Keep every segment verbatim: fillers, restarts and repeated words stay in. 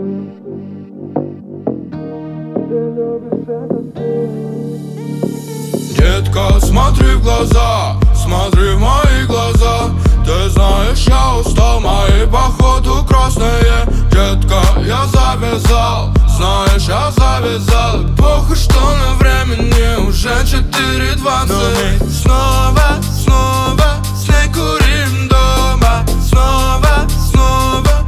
Детка, смотри в глаза, смотри в мои глаза. Ты знаешь, я устал, мои походу красные. Детка, я завязал, знаешь, я завязал. Похуй, что на времени уже четыре двадцать. Снова, снова с ней курим дома. Снова, снова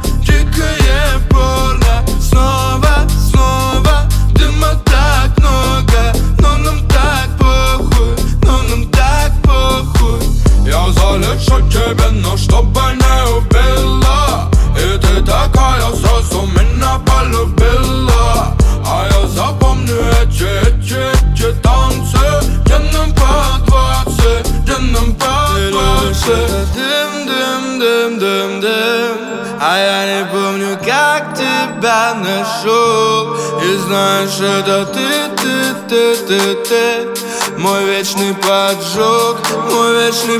дикое порно. Снова, снова дыма так много. Но нам так похуй, но нам так похуй. Я залечу тебе, но чтобы не убила. И ты такая сразу меня полюбила. А я запомню эти, эти, эти танцы, где нам по двадцать, где нам по двадцать. Дым, дым, дым, дым, дым. А я не помню, как тебя нашел. И знаешь, это ты, ты, ты, ты, ты. Мой вечный поджог, мой вечный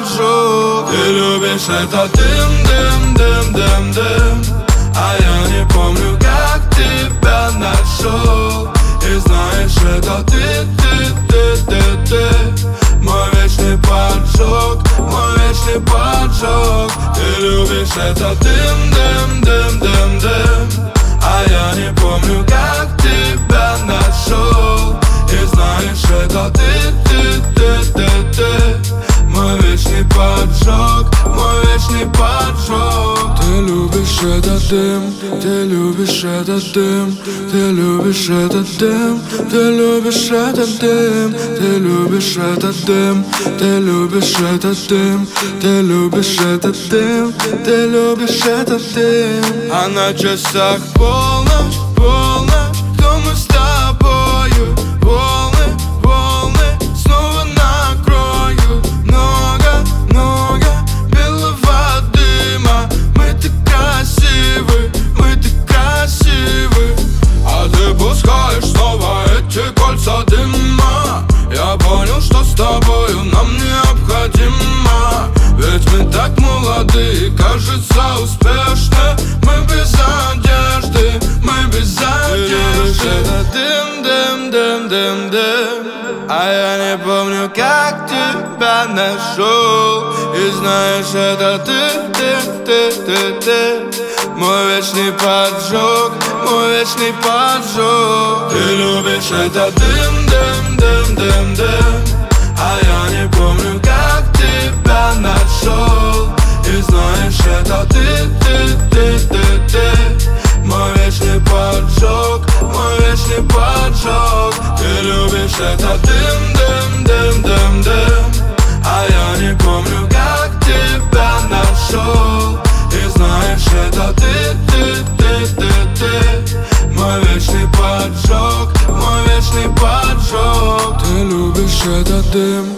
поджог. Ты любишь это дым, дым, дым, дым, дым. А я не помню, как тебя нашел. И знаешь, это ты, ты, ты, ты, ты. Мой вечный поджог, мой вечный поджог. Ты любишь это дым, дым, дым, дым, дым. А я не помню, как тебя нашел. И знаешь, это ты, ты, ты, ты, ты. Мой вечный поджог, мой вечный поджог. Ты любишь этот дым, ты любишь этот дым. Ты любишь этот дым, ты любишь этот дым. Ты любишь этот дым, ты любишь этот дым. Ты любишь этот дым, ты любишь этот дым. А на часах полночь, полночь. Кто мы с тобою? Волны, волны снова накроют. Много, много белого дыма. Мы так красивы, мы так красивы. А ты пускаешь снова эти кольца дыма. Я понял, что с тобою нам необходимо. Ведь мы так молоды и, кажется, успешны. Мы без одежды, мы без одежды. Это дым, дым, дым, дым, дым. А я не помню, как тебя нашел. И знаешь, это ты, ты, ты, ты, ты. Мой вечный поджог, мой вечный поджог. Ты любишь это дым, дым, дым, дым, дым. А я не помню, как тебя нашел. И знаешь, это ты, ты, ты, ты, ты. Мой вечный поджог, мой вечный поджог. Ты любишь это дым, дым, дым, дым, дым. А я не помню, как тебя нашел. И знаешь, это ты, ты, ты, ты, ты. Мой вечный поджог, мой вечный поджог. Ты любишь этот дым.